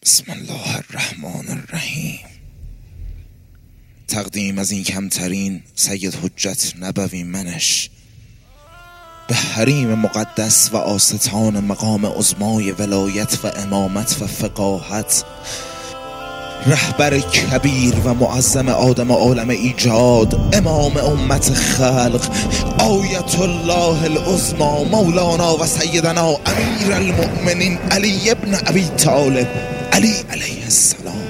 بسم الله الرحمن الرحیم. تقدیم از این کمترین سید حجت نبوی منش به حریم مقدس و آستان مقام عظمای ولایت و امامت و فقاهت، رهبر کبیر و معظم آدم عالم ایجاد، امام امت خلق، آیت الله العظمی، مولانا و سیدنا امیر المؤمنین علی ابن ابی طالب علی علیه السلام،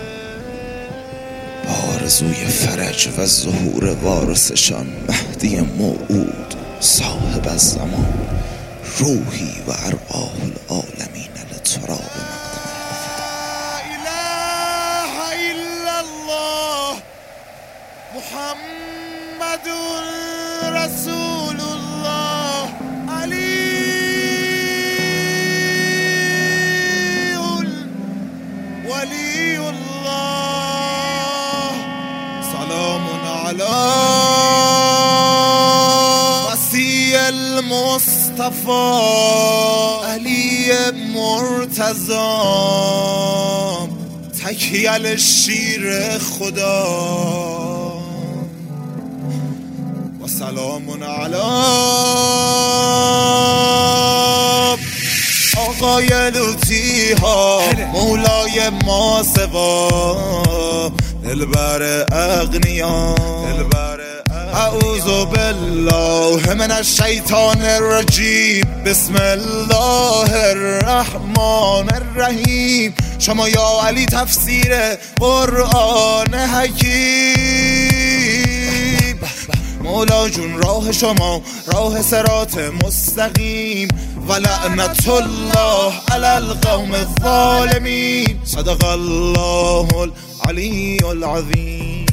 آرزوی فرج و ظهور وارثشان مهدی موعود صاحب الزمان، روحی و ارواح العالمین لتراب محمد رسول الله علی ولی الله، سلام علی وصی المصطفى علی مرتضی، تکیه شیر خدا، و سلام علی آقای لوطی ها، مولای ما سوا، دلبر اغنیا، اعوذ بالله من الشیطان الرجیم، بسم الله الرحمن الرحیم. شما یا علی تفسیر قرآن حکیم، مولا جون راه شما راه صراط مستقیم، و لعنت الله علی القوم الظالمین، صدق الله العلی العظیم.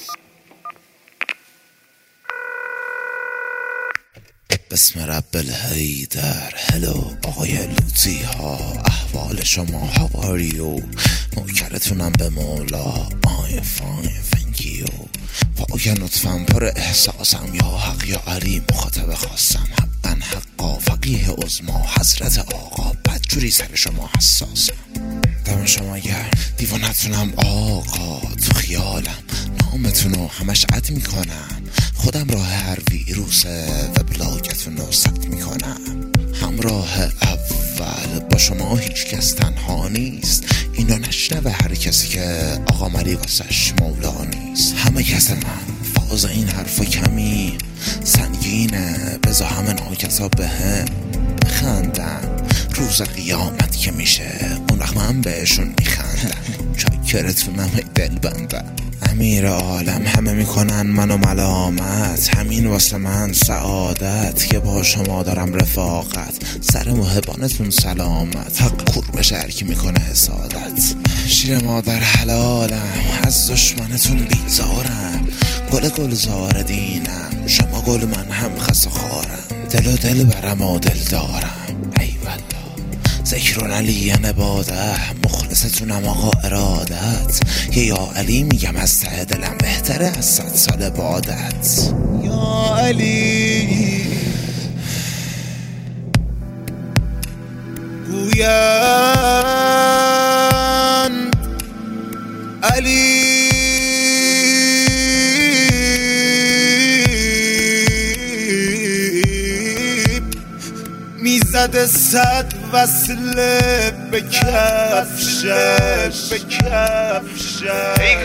بسم رب الحیدر. هلو آقای لوطی ها، احوال شما هاواریو؟ نوکرتونم به مولا، آی فاین فنکیو. پاک لطفاً پر احساسم، یا حق یا علی مخاطب خواستم، حقا حقا فقیه عظما حضرت آقا، بدجوری سر شما حساسم، دم شما گرم، دیوانتونم آقا، تو خیالم نامتونو همش عد میکنم، خودم راه هر ویروس وبلاگتونو ثبت میکنم، همراه اول با شما هیچ کس تنها نیست، اینو نشنوه هر کسی که آقا ملی واسش مولا نیست، همه کس من فاز این حرفا کمی سنگینه، بذار همه ناکسا به هم بخندن، روز قیامت که میشه اون وقت من بهشون میخندم، چاکرتونم دل بندم، امیر عالم همه میکنن منو ملامت، همین واسه من سعادت که با شما دارم رفاقت، سر محبانتون سلامت، حق کور بشه هرکی میکنه حسادت، شیر مادر حلالم، از دشمنتون بیزارم، گل گلزار دینم، شما گل من هم خس و خارم، دل و دل برم و دل دارم، ای والله ذکر علی نباده، مخلصتونم آقا ارادت، که یا علی میگم از ته دلم بهتره از 100 سال بعدت، یا علی گویند علی میزد 100 وصله به کفشش، ای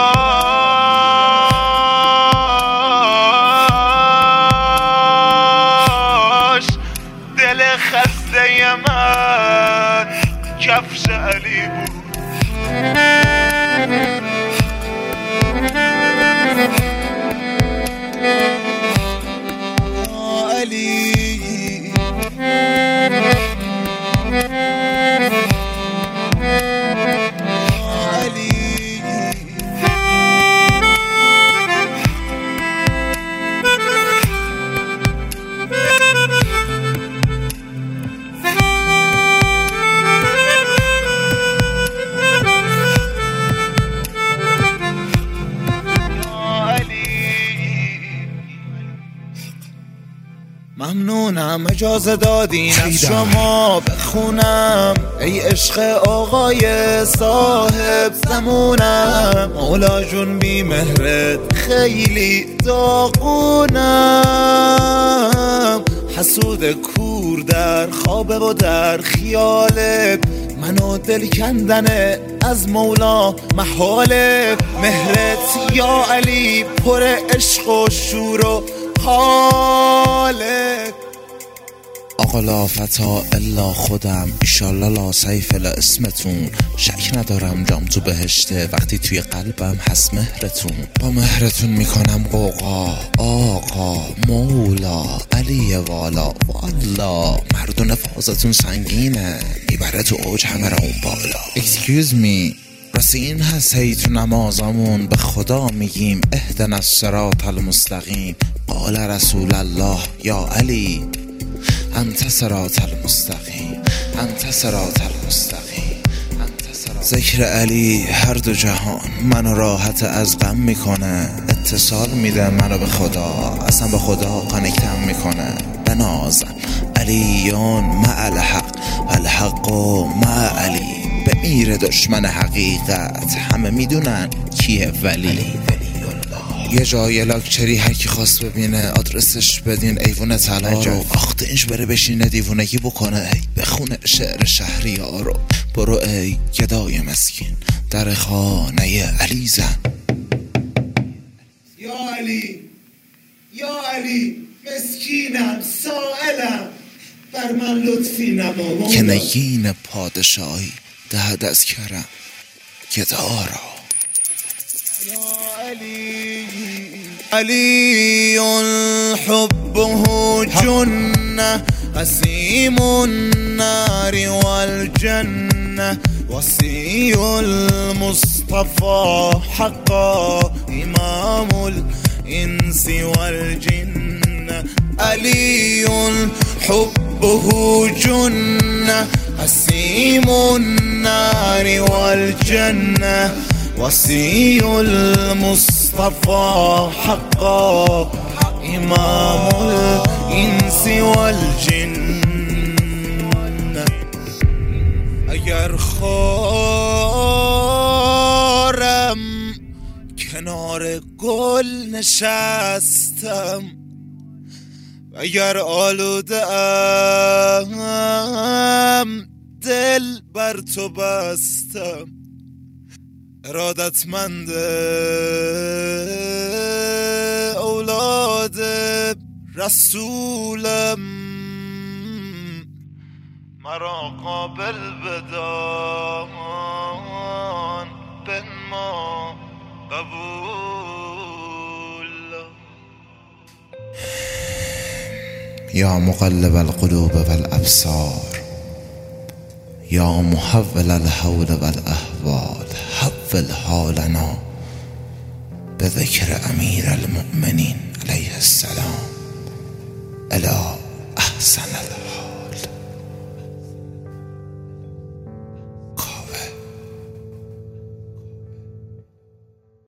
کاش دل خسته من کفش علی بود. علی ممنونم اجازه دادین از شما بخونم، ای عشق آقای صاحب زمونم. مولا جون بی مهرت خیلی داغونم، حسود کور در خوابه و در خیاله، منو دل کندنه از مولا محاله. مهرت یا علی پر عشق و شور و حاله. آقا لا فتا الا خودم، ایشالله لا سیف الا اسمتون. شک ندارم جام تو بهشته وقتی توی قلبم هست مهرتون. با مهرتون میکنم قوقا آقا مولا علی والا. والا مردون فازتون سنگینه، میبره تو اوج همه را اون بالا. Excuse me، راستی این هست هی تو نمازمون به خدا میگیم اهدنا الصراط المستقیم. قال رسول الله یا علی انت صراط المستقیم، انت صراط المستقیم، انت صراط. ذکر علی هر دو جهان منو راحت از غم میکنه، اتصال میده منو به خدا، اصلا به خدا کانکتم میکنه. بنازم علیون مع الحق و الحق مع علی. به میر دشمن حقیقت همه میدونن کیه ولی. یه جای لاکچری هر کی خواست ببینه آدرسش بدین ایوون طلا رو. آخته اینش بره بشینه دیوونگی بکنه، بخونه شعر شهریارو. برو ای گدای مسکین در خانه علی زن. یا علی یا علی مسکینم سائلم، بر من لطفی نما. که نگین پادشاهی دهد از کرم گدارا. یا علی علی حبه جنة قسیم النار والجنة وصی المصطفى حقا امام الانس والجن. علی حبه جنة قسیم النار والجنة وصی المصطفى حقا امام الانس والجن. اگر خارم کنار گل نشستم، اگر آلوده‌ام دل بر تو بستم، ارادتمند اولاد رسولم، مرا قابل بدان بنما قبول. یا مقلب القلوب والابصار، یا محول الحول والاحوال، حول حالنا به ذکر امیر المؤمنین علیه السلام الی احسن الحال.